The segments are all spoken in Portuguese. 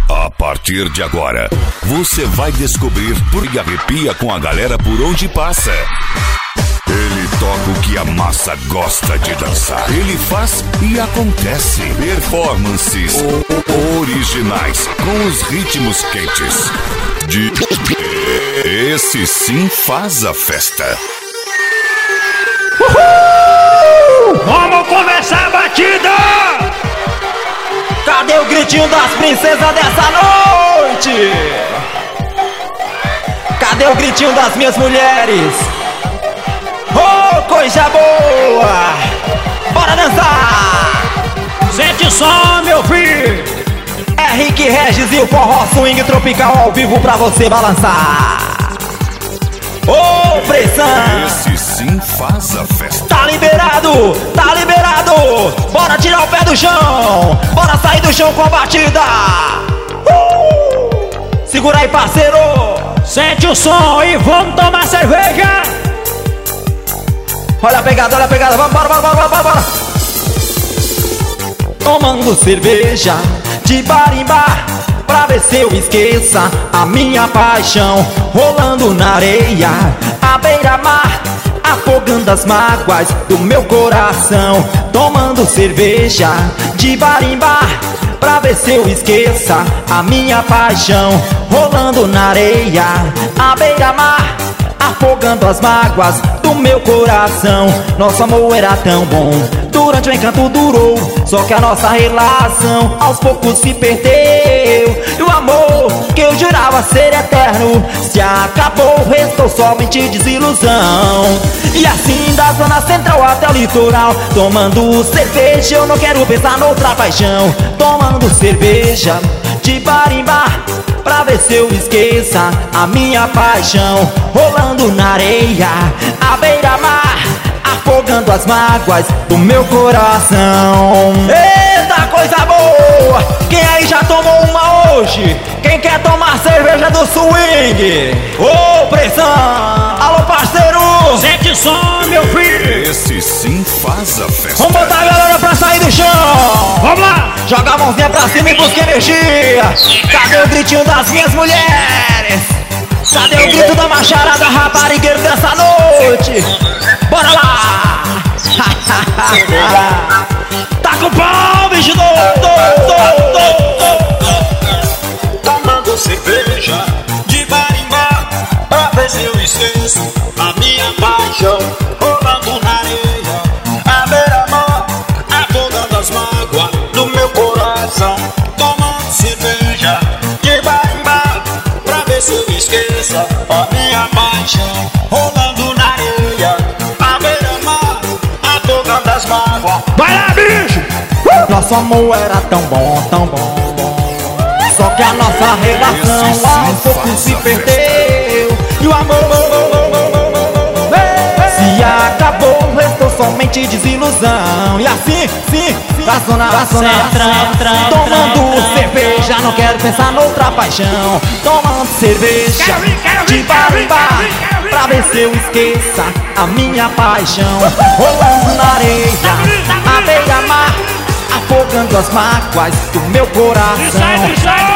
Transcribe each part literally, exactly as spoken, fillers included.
A partir de agora, você vai descobrir por que arrepia com a galera por onde passa. Ele toca o que a massa gosta de dançar. Ele faz e acontece. Performances originais com os ritmos quentes. De... Esse sim faz a festa. Uhul! Vamos começar a batida! Cadê o gritinho das princesas dessa noite? Cadê o gritinho das minhas mulheres? Oh, coisa boa! Bora dançar! Sente o som, meu filho! É Rick Regis e o forró swing tropical ao vivo pra você balançar. Ô, oh, pressão! Esse sim faz a festa. Tá liberado, tá liberado. Bora tirar o pé do chão. Bora sair do chão com a batida. uh! Segura aí, parceiro. Sente o som e vamos tomar cerveja. Olha a pegada, olha a pegada. Vamos, bora, bora, bora, bora, bora. Tomando cerveja de bar em bar, pra ver se eu esqueça a minha paixão. Rolando na areia, à beira-mar, afogando as mágoas do meu coração. Tomando cerveja de bar em bar, pra ver se eu esqueça a minha paixão. Rolando na areia, à beira-mar, afogando as mágoas do meu coração. Nosso amor era tão bom, durante o encanto durou, só que a nossa relação aos poucos se perdeu. E o amor que eu jurava ser eterno se acabou, restou somente desilusão. E assim da zona central até o litoral, tomando cerveja, eu não quero pensar noutra paixão. Tomando cerveja de bar em bar, pra ver se eu esqueça a minha paixão. Rolando na areia, à beira-mar, afogando as mágoas do meu coração. Eita, coisa boa! Quem aí já tomou uma hoje? Quem quer tomar cerveja do swing? Ô, oh, pressão! Alô, parceiro! Sente o som, meu filho! Esse sim faz a festa. Vamos botar a galera pra sair do chão! Vamos lá! Joga a mãozinha pra cima e busca energia. Cadê o gritinho das minhas mulheres? Cadê o grito da macharada raparigueiro dessa noite? Bora lá! Tá com o pau, bicho doido! Tomando cerveja de bar em bar, pra ver se eu esqueço a minha paixão. Rolando na areia, à beira-mar, afogando as mágoas do meu coração. Tomando cerveja de bar em bar, pra ver se eu esqueça a minha paixão. Rolando na areia, à beira-mar, afogando as mágoas. Vai lá, bicho! Uh! Nosso amor era tão bom, tão bom, bom. Só que a nossa relação aos poucos se perdeu. E o amor se acabou, restou somente desilusão. E assim, sim, da zona, da zona central, tomando cerveja, não quero pensar noutra paixão. Tomando cerveja de bar em bar, pra ver se eu esqueça a minha paixão. Rolando na areia, à beira-mar, afogando as mágoas do meu coração.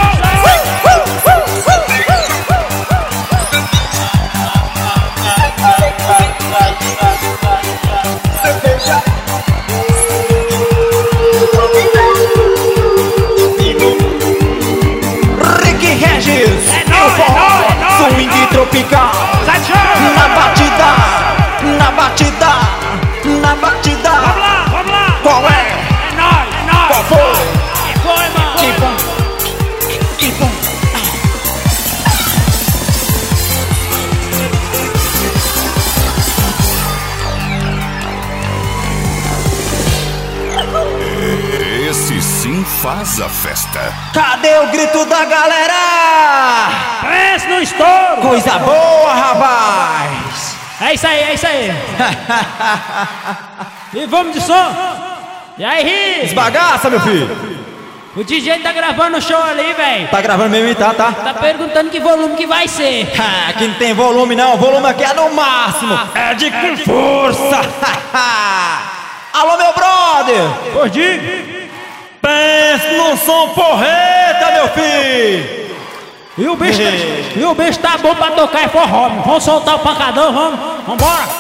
Rick Regis, o forró swing tropical. Na batida, na batida, na batida. Vamos lá, vamos lá! Qual é? É nóis, é nóis! Qual foi? Que foi, mano? Que bom, que bom. Esse sim faz a festa. Cadê o grito da galera? Presta no estouro! Coisa boa, rapaz! É isso aí, é isso aí! E vamos de som! E aí, Rick? Esbagaça, meu filho! O D J tá gravando o show ali, velho! Tá gravando mesmo, tá, tá? Tá perguntando que volume que vai ser! Ah, aqui não tem volume não, o volume aqui é no máximo! É de com força! Alô, meu brother! Gordinho! Pense num som porreta, meu filho! E o bicho, e o bicho tá bom pra tocar em forró. Vamos soltar o pancadão, vamos? Vambora!